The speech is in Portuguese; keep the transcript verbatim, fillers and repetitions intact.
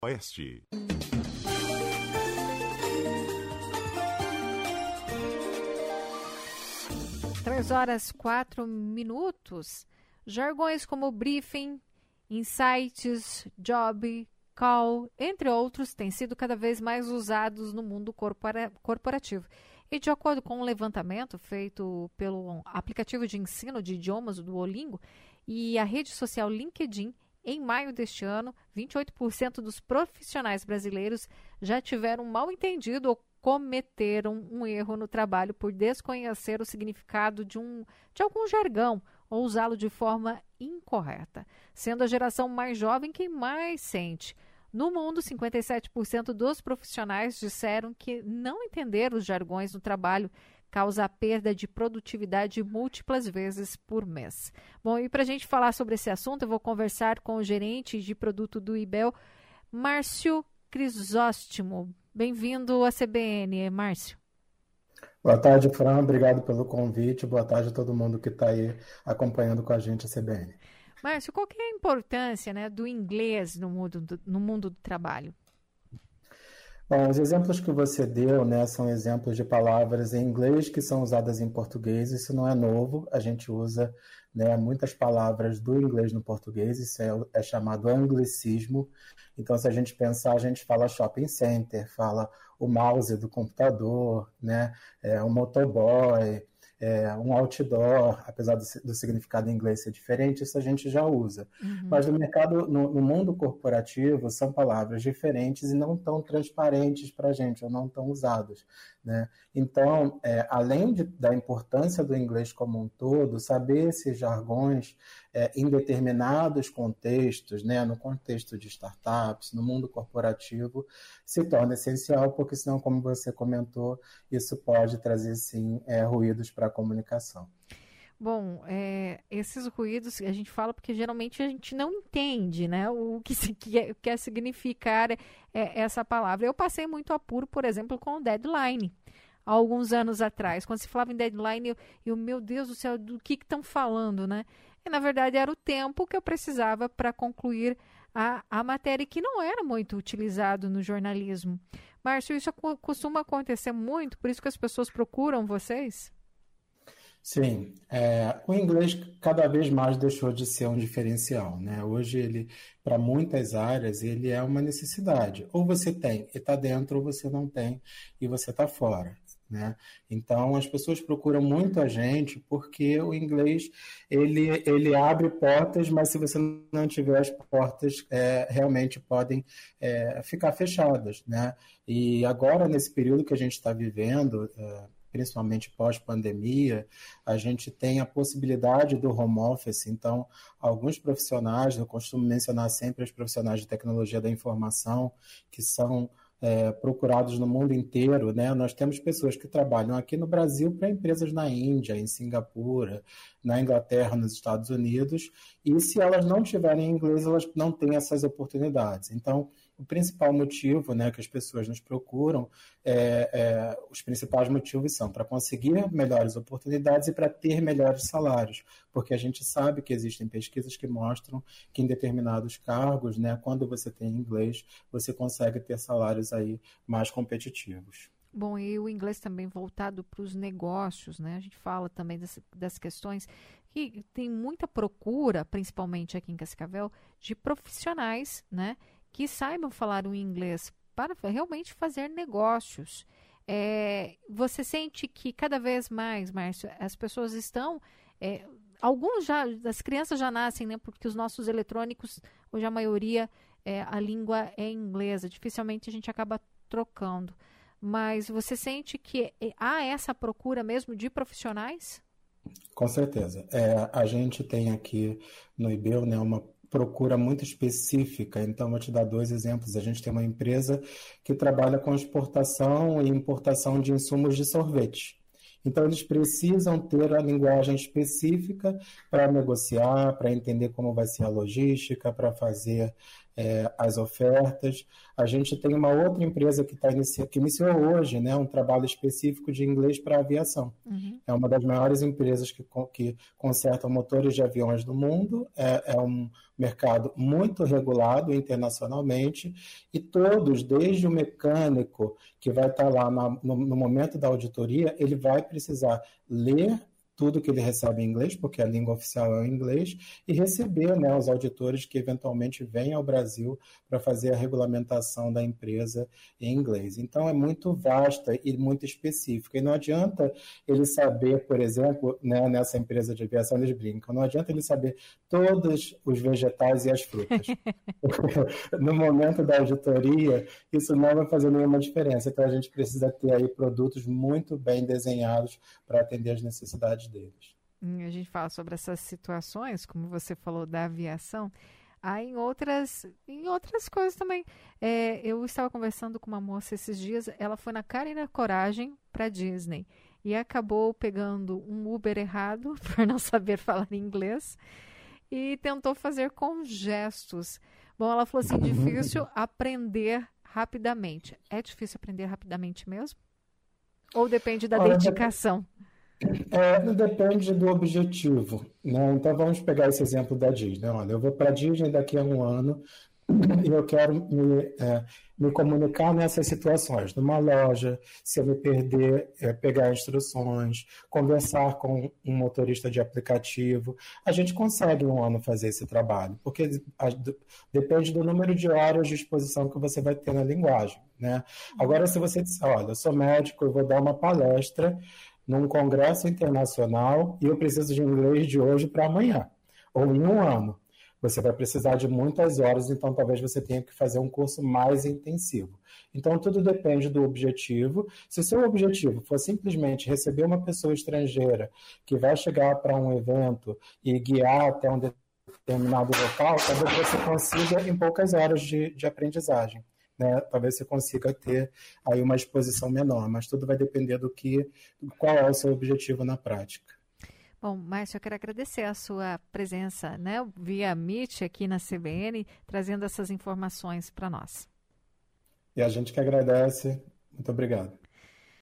Oeste. Três horas, quatro minutos. Jargões como briefing, insights, job, call, entre outros, têm sido cada vez mais usados no mundo corpora- corporativo. E de acordo com um levantamento feito pelo aplicativo de ensino de idiomas do Duolingo e a rede social LinkedIn, em maio deste ano, vinte e oito por cento dos profissionais brasileiros já tiveram um mal-entendido ou cometeram um erro no trabalho por desconhecer o significado de, um, de algum jargão ou usá-lo de forma incorreta, sendo a geração mais jovem quem mais sente. No mundo, cinquenta e sete por cento dos profissionais disseram que não entender os jargões no trabalho causa a perda de produtividade múltiplas vezes por mês. Bom, e para a gente falar sobre esse assunto, eu vou conversar com o gerente de produto do Ibel, Márcio Crisóstomo. Bem-vindo à C B N, Márcio. Boa tarde, Fran. Obrigado pelo convite. Boa tarde a todo mundo que está aí acompanhando com a gente a C B N. Márcio, qual que é a importância, né, do inglês no mundo do, no mundo do trabalho? Bom, os exemplos que você deu, né, são exemplos de palavras em inglês que são usadas em português. Isso não é novo. A gente usa, né, muitas palavras do inglês no português. Isso é, é chamado anglicismo. Então, se a gente pensar, a gente fala shopping center, fala o mouse do computador, né, é, um motoboy, é, um outdoor, apesar do, do significado em inglês ser diferente, isso a gente já usa. Uhum. Mas no mercado, no, no mundo corporativo, são palavras diferentes e não tão transparentes para a gente, ou não tão usadas, né? Então, é, além de, da importância do inglês como um todo, saber esses jargões é, em determinados contextos, né, no contexto de startups, no mundo corporativo, se torna essencial, porque senão, como você comentou, isso pode trazer, sim, é, ruídos para a comunicação. Bom, é, esses ruídos a gente fala porque geralmente a gente não entende, né, o que, se, que é, quer significar é, essa palavra. Eu passei muito apuro, por exemplo, com o deadline, há alguns anos atrás. Quando se falava em deadline, eu, eu meu Deus do céu, do que estão falando, né? E, na verdade, era o tempo que eu precisava para concluir a, a matéria, que não era muito utilizado no jornalismo. Márcio, isso costuma acontecer muito, por isso que as pessoas procuram vocês? Sim, é, o inglês cada vez mais deixou de ser um diferencial, né? Hoje ele, para muitas áreas, ele é uma necessidade. Ou você tem e está dentro, ou você não tem e você está fora, né? Então as pessoas procuram muito a gente porque o inglês ele, ele abre portas, mas se você não tiver as portas, é, realmente podem é, ficar fechadas, né? E agora, nesse período que a gente está vivendo, é, principalmente pós-pandemia, a gente tem a possibilidade do home office. Então, alguns profissionais, eu costumo mencionar sempre os profissionais de tecnologia da informação, que são é, procurados no mundo inteiro, né? Nós temos pessoas que trabalham aqui no Brasil para empresas na Índia, em Singapura, na Inglaterra, nos Estados Unidos, e se elas não tiverem inglês, elas não têm essas oportunidades. Então, o principal motivo, né, que as pessoas nos procuram, é, é, os principais motivos são para conseguir melhores oportunidades e para ter melhores salários, porque a gente sabe que existem pesquisas que mostram que em determinados cargos, né, quando você tem inglês, você consegue ter salários aí mais competitivos. Bom, e o inglês também voltado para os negócios, né? A gente fala também das, das questões que tem muita procura, principalmente aqui em Cascavel, de profissionais, né, que saibam falar o inglês para realmente fazer negócios. É, você sente que cada vez mais, Márcio, as pessoas estão... É, alguns já, as crianças já nascem, né, porque os nossos eletrônicos, hoje a maioria, é, a língua é inglesa. Dificilmente a gente acaba trocando. Mas você sente que há essa procura mesmo de profissionais? Com certeza. É, a gente tem aqui no Ibel, né, uma procura muito específica. Então, vou te dar dois exemplos. A gente tem uma empresa que trabalha com exportação e importação de insumos de sorvete. Então, eles precisam ter a linguagem específica para negociar, para entender como vai ser a logística, para fazer é, as ofertas. A gente tem uma outra empresa que, tá inici... que iniciou hoje, né, um trabalho específico de inglês para aviação. Uhum. É uma das maiores empresas que, que consertam motores de aviões do mundo, é, é um mercado muito regulado internacionalmente, e todos, desde o mecânico que vai estar lá na, no, no momento da auditoria, ele vai precisar ler tudo que ele recebe em inglês, porque a língua oficial é o inglês, e receber, né, os auditores que eventualmente vêm ao Brasil para fazer a regulamentação da empresa em inglês. Então, é muito vasta e muito específica. E não adianta ele saber, por exemplo, né, nessa empresa de aviação, eles brincam, não adianta ele saber todos os vegetais e as frutas. No momento da auditoria, isso não vai fazer nenhuma diferença. Então, a gente precisa ter aí produtos muito bem desenhados para atender as necessidades deles. A gente fala sobre essas situações, como você falou da aviação, há em outras, em outras coisas também. É, eu estava conversando com uma moça esses dias, ela foi na cara e na coragem para Disney e acabou pegando um Uber errado por não saber falar inglês e tentou fazer com gestos. Bom, ela falou assim, difícil aprender rapidamente. É difícil aprender rapidamente mesmo? Ou depende da Olha, dedicação? É, depende do objetivo, né? Então vamos pegar esse exemplo da Disney. Olha, eu vou para a Disney daqui a um ano e eu quero me, é, me comunicar nessas situações, numa loja, se eu me perder, é, pegar instruções, conversar com um motorista de aplicativo. A gente consegue em um ano fazer esse trabalho, porque a, do, depende do número de horas de exposição que você vai ter na linguagem, né? Agora, se você disser, olha, eu sou médico, eu vou dar uma palestra num congresso internacional e eu preciso de inglês de hoje para amanhã, ou em um ano. Você vai precisar de muitas horas, então talvez você tenha que fazer um curso mais intensivo. Então, tudo depende do objetivo. Se o seu objetivo for simplesmente receber uma pessoa estrangeira que vai chegar para um evento e guiar até um determinado local, talvez você consiga em poucas horas de, de aprendizagem. Né? Talvez você consiga ter aí uma exposição menor, mas tudo vai depender do que, qual é o seu objetivo na prática. Bom, Márcio, eu quero agradecer a sua presença, né, via Meet aqui na C B N, trazendo essas informações para nós. E a gente que agradece. Muito obrigado.